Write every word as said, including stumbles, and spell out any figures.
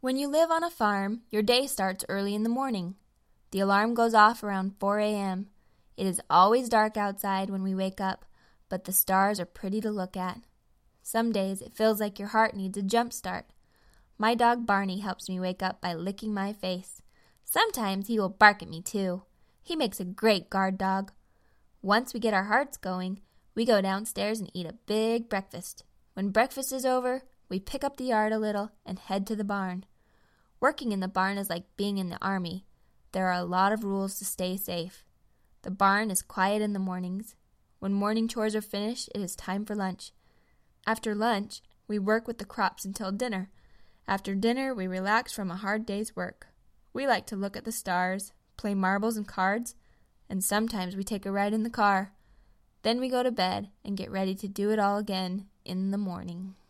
When you live on a farm, your day starts early in the morning. The alarm goes off around four a.m. It is always dark outside when we wake up, but the stars are pretty to look at. Some days it feels like your heart needs a jump start. My dog Barney helps me wake up by licking my face. Sometimes he will bark at me too. He makes a great guard dog. Once we get our hearts going, we go downstairs and eat a big breakfast. When breakfast is over, we pick up the yard a little and head to the barn. Working in the barn is like being in the army. There are a lot of rules to stay safe. The barn is quiet in the mornings. When morning chores are finished, it is time for lunch. After lunch, we work with the crops until dinner. After dinner, we relax from a hard day's work. We like to look at the stars, play marbles and cards, and sometimes we take a ride in the car. Then we go to bed and get ready to do it all again in the morning.